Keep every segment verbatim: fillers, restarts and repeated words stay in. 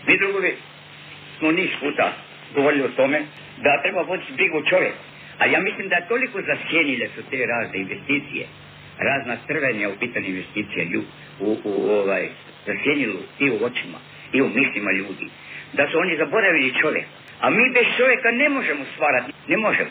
Mi drugovi smo niz puta govorili o tome da treba voditi brigu čovjek. A ja mislim da toliko zasjenile su te razne investicije, razna strvenja u pitanju investicija u, u, u ovaj, zasjenilo i u očima i u mislima ljudi, da su oni zaboravili čovjek. A mi bez čovjeka ne možemo stvarati, ne možemo.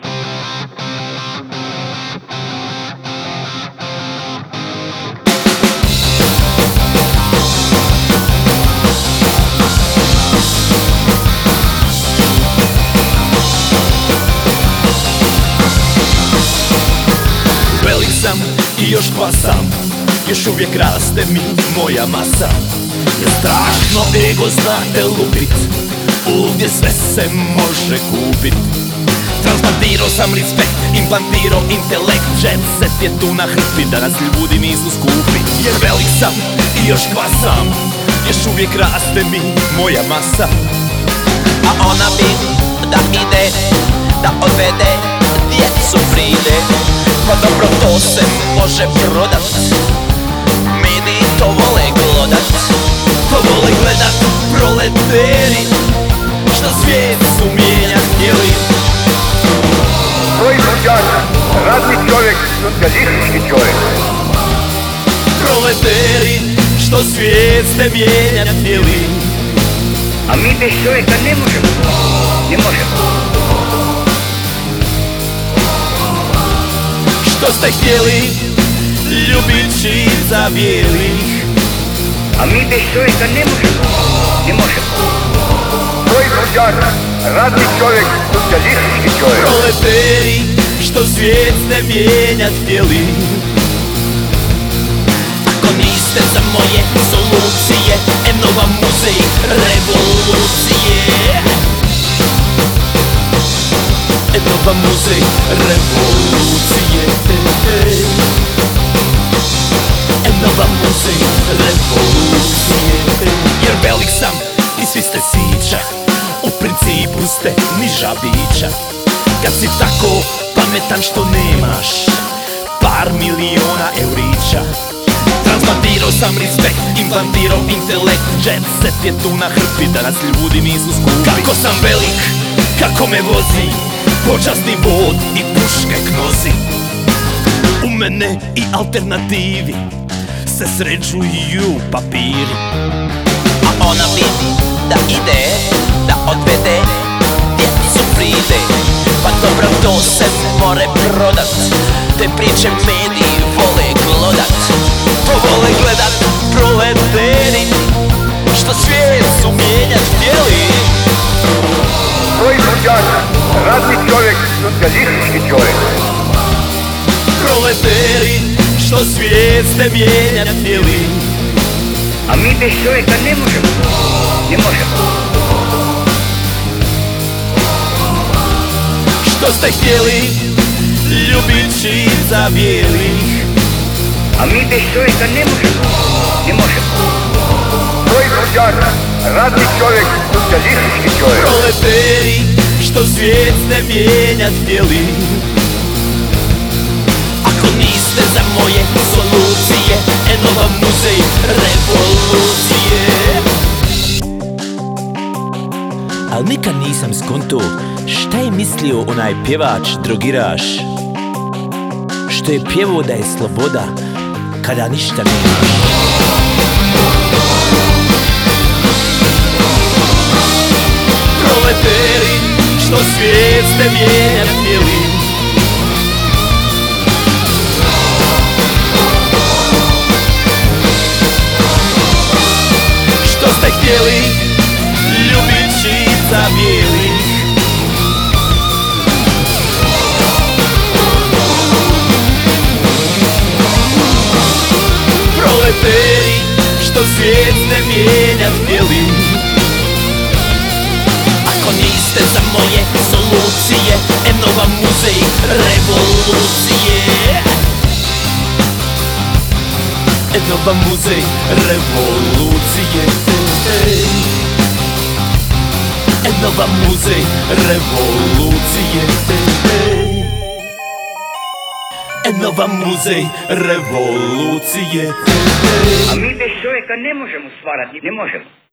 Velik sam i još kvasam, još uvijek raste mi moja masa. Jer strašno ego znate lupit, ovdje sve se može kupit. Transplantirao sam respekt, implantirao intelekt, jet set je tu na hrpi da nas ljudi nisu skupi. Jer velik sam i još kvasam, još uvijek raste mi moja masa. A ona bi da ide, da odvede djecu pride. Pa dobro, to se može prodat, mediji to vole glodat. To vole gledat proleteri, što svijet su mijenjat htjeli. Proizvođač, radni čovjek, socijalistički čovjek. Proleteri, što svijet ste mijenjat htjeli. A mi bez čovjeka ne možemo, ne možemo. Što ste htjeli, ljubići za bijelih. A mi bez čovjeka ne možemo, ne možemo. Proizvođač, radni čovjek, socijalistički čovjek. Proleteri, što svijet ste mijenjat htjeli. Ako niste za moje solucije, eno vam muzej revolucije. Eno vam muzej revolucije. Eno vam muzej revolucije. Jer velik sam i svi ste sića, u principu ste niža bića. Kad si tako pametan što nemaš par miliona eurića. Transplantirao sam respekt, implantirao intelekt, jet set je tu na hrpi da nas ljudi nisu skupi. Kako sam velik, kako me vozi počasni vod i puške knozi. U mene i alternativi se sređuju papiri. A ona bi da ide, da odvede djecu pride. Pa dobro, to se more prodat, te priče mediji vole glodat. To vole gledat proleteri, što svijet su mijenjat htjeli. Proizvođač, radni čovjek, socijalistički čovjek. Proleteri, što svijet ste mijenjat htjeli. A mi bez čovjeka ne možemo, ne možemo. Što ste htjeli, ljubići za bijelih. A mi bez čovjeka ne možemo, ne možemo. Proizvođač, radni čovjek, socijalistički čovjek. Proleteri, što svijet ste mijenjat htjeli. Ako niste za moje solucije, eno vam muzej revolucije. Al nikad nisam skonto šta je mislio onaj pjevač drogiraš, što je pjevao da je sloboda kada ništa nemaš. Proleteri, što svijet ste mijenjat htjeli. Što ste htjeli, ljubići za bijelih. Proleteri, što svijet ste mijenjat htjeli. Ako niste za moje solucije, eno vam muzej revolucije. Eno vam muzej revolucije. Eno vam muzej revolucije. Eno vam muzej revolucije. A mi bez čovjeka ne možemo stvarati, ne možemo.